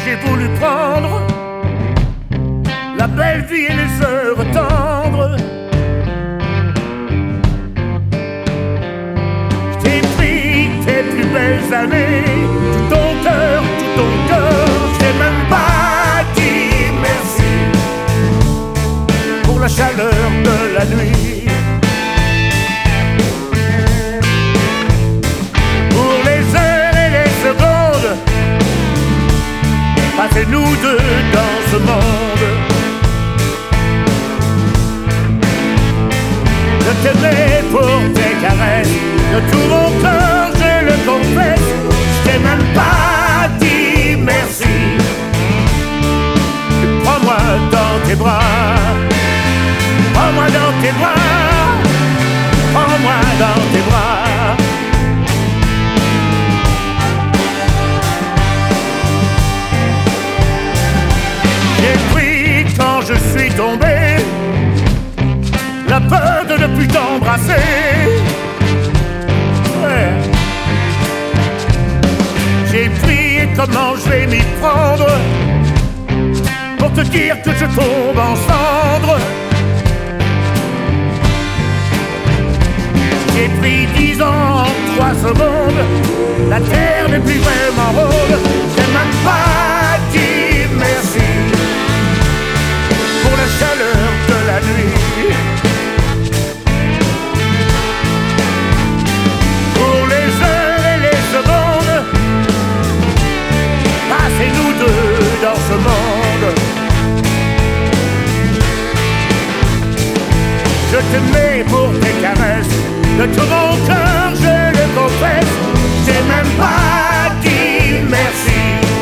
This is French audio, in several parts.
j'ai voulu prendre la belle vie et les heures tendres. Je t'ai pris tes plus belles années, tout ton cœur, tout ton cœur. Je t'ai même pas dit merci pour la chaleur de la nuit, pour les heures et les secondes passées nous deux dans ce monde. Je t'aimais pour tes caresses, de tout mon cœur je le confesse. Je t'ai même pas dit merci. Prends-moi dans tes bras, prends-moi dans tes bras, prends-moi dans tes bras. J'ai pris quand je suis tombé la peur de ne plus t'embrasser. Ouais. J'ai pris comment je vais m'y prendre pour te dire que je tombe en cendres. J'ai pris 10 ans en 3 secondes, la terre n'est plus vraiment ronde. J'ai même pas dit merci pour la chaleur de la nuit, pour les heures et les secondes passées nous deux dans ce monde. Je t'aimais pour tes caresses, de tout mon cœur je le confesse. J'ai même pas dit merci.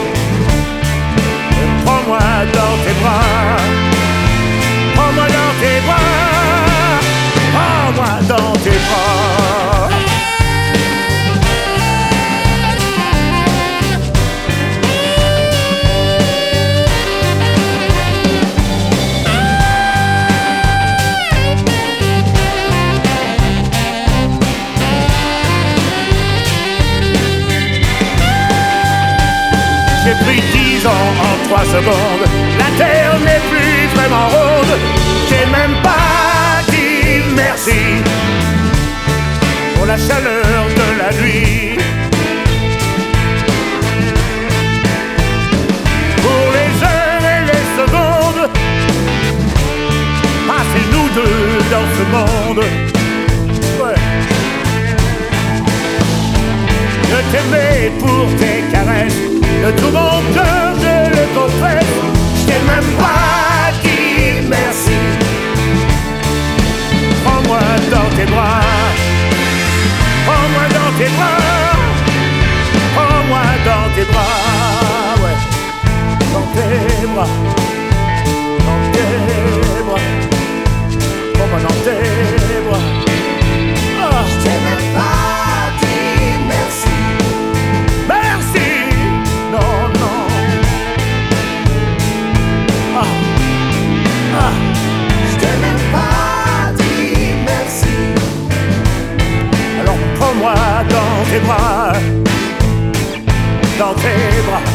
Prends-moi dans tes bras, prends-moi dans tes bras, prends-moi dans tes bras. J'ai pris 10 ans en 3 secondes, la terre n'est plus vraiment ronde. J'ai même pas dit merci pour la chaleur de la nuit, pour les heures et les secondes passées nous deux dans ce monde. Ouais. Je t'aimais pour tes caresses, de tout mon cœur je le confesse. Je t'ai même pas dit merci. Prends-moi dans tes bras, prends-moi dans tes bras, prends-moi dans tes bras. Ouais, dans tes bras, dans tes bras, prends-moi dans tes bras. Oh. Je t'ai même pas dit merci. Merci. Non, non. Ah. Ah. Je t'ai même pas dit merci. Alors prends-moi dans tes bras, dans tes bras.